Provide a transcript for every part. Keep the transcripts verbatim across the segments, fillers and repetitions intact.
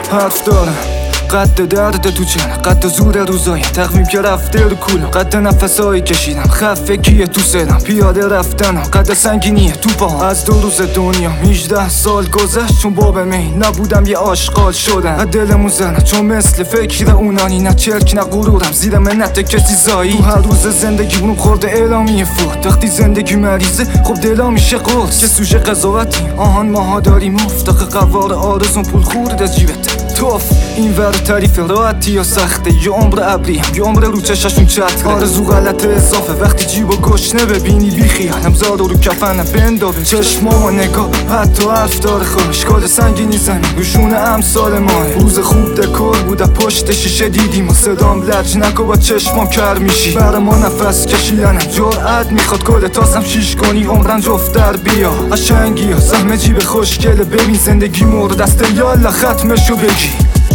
حرف دارم قد درد تو چنه قد زور روزای تقویم که رفته رو کولم قد نفسایی کشیدم خفه کیه تو سرم پیاده رفتنم قد سنگینیه تو پاهم از دو روز دنیا هجده سال گذشت چون باب می نبودم یه آشغال شدم از دلمون زنم چون مثل فکر اونانی نه چرک نه غرورم زیر منت کسی زایی تو هر روز زندگی بونم خورده اعلامیه فوت وقتی زندگی مریضه خب دلا میشه قرص که سوژه قضاوتی آهان ماها داریم مفتاق قوار آرزون پول خورده جیبت توف این ور تعریف راحتی یا سخته یه عمر ابریم یه عمر رو چشاشون چتره آرزو غلط اضافه وقتی جیب و گشنه ببینی بی خیالم زاد رو کفنم بندابه چشمام و نگاه حتی حرف داره خوش کال سنگینی زنی روشون امثال ماه روز خوب دکور بوده پشت شیشه دیدیم و صدام لج نکو با چشمام کر میشی برا ما نفس کشیدنم جرأت میخواد کل تاسم شیش کنی عمرن جفت در بیا قشنگی ها زحمه جیب خوشگله ببین زندگی مورد دست یالا ختمشو بگی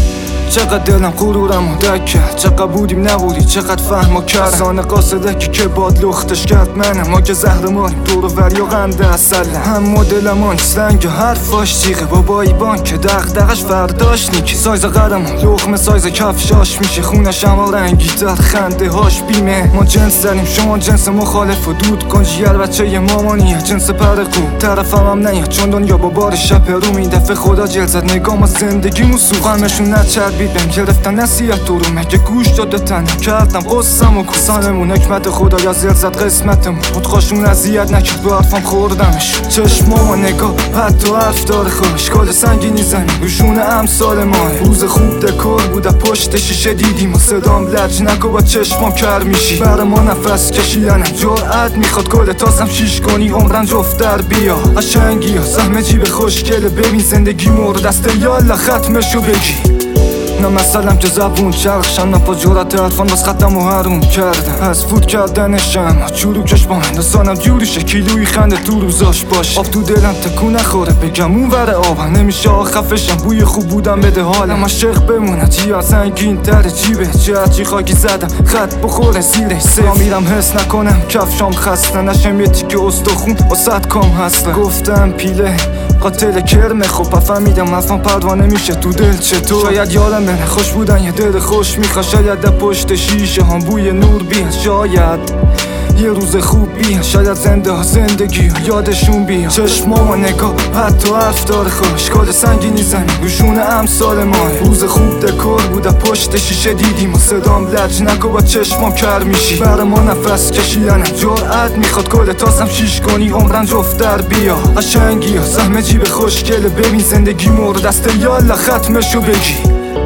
چقدر دلم غرورم و دک کرد چقدر بودیم نبودی چقدر فهم و کرد سانه قاصده که که باد لختش کرد منم ما که زهر ماریم دور و وری و غند اصله هم مدلم آن سنگ و حرفاش جیغه بابایی بان که دغدغش فرداش نیکی سایز قدم لخمه سایز کفشاش میشه خونش اما رنگی در خنده هاش بیمه ما جنس داریم شما جنس مخالف و دود کن جیر بچه ی مامانیه جنس پر خوب طرفم هم نیه چون دنیا با بار شب رو این دفعه خدا جل زد نگاه ما زندگی موسو غمشون نچربید بهم گرفتن نصیحت تو رو مگه گوش داده تنم کردم قصم و کسانمون حکمت خدا یا زل زد قسمتمون خودخواشون اذیت نکرد با حرفم خوردمش چشمام و نگاه حتی حرف داره خوش کال سنگینی زنی روشون امثال ماه روز خوب دکور بوده پشت شیشه دیدیم و صدام لج نکو با چشمام کر میشی برا ما نفس کشیدنم جرأت میخواد کل تاسم شیش کنی عمرن جفت در بیا قشنگی ها زحمه جیب خوشگله ببین زندگی مورد دست یالا ختمشو بگی نه مثلم که زبون چرخشم نه با جورت حرفان باز خطم و حروم کردم از فوت کردنشم چروکش با هندسانم جوریشه کیلوی خنده تو روزاش باشه آب تو دلم تکون نخوره بگم اون ور آبم نمیشه خفشم بوی خوب بودم بده حالم عاشق بمونه جیار سنگین تر جیبه چه هرچی خاکی زدم خط بخوره زیرش سا میرم حس نکنم کفشام خسته نشم یه تیکه استخون با صد کام هسته گفتم پیله قاتل کرمه خب فهمیدم افهم پروانه میشه تو دل چطور شاید یادم بره خوش بودن یه دل خوش میخواد شاید در پشت شیشه هم بوی نور بیاد شاید یه روز خوب بیاد شاید زنده ها زندگی ها یادشون بیاد چشمام و نگاه حتی حرف داره خوش کال سنگینی زنی روشون امثال ماه روز خوب دکور بوده پشت شیشه دیدیم و صدام لج نکو با چشمام کر میشی برا ما نفس کشیدنم جرأت میخواد کل تاسم شیش کنی عمرن جفت در بیا قشنگی ها زحمه جیب خوشگله ببین زندگی مورد دست یالا ختمشو بگی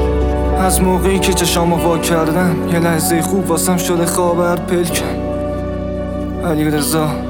از موقعی که چشامو وا کردم یه لحظه خوب واسم شده خواب هر پلکم علی رضا